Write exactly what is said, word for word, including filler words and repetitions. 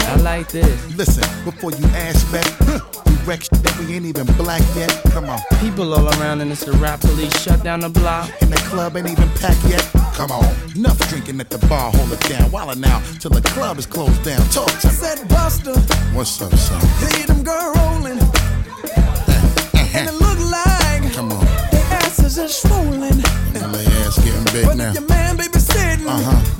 I like this. Listen, before you ask back, we wreck shit that we ain't even black yet. Come on. People all around and it's the rap police shut down the block. And the club ain't even packed yet. Come on. Enough drinking at the bar, hold it down. While now, till the club is closed down. Talk to me. I said, Buster. What's up, son? See them girl rolling. And it look like. Come on. Their asses are swollen. And their ass getting big but now. But your man, baby, sitting. Uh-huh.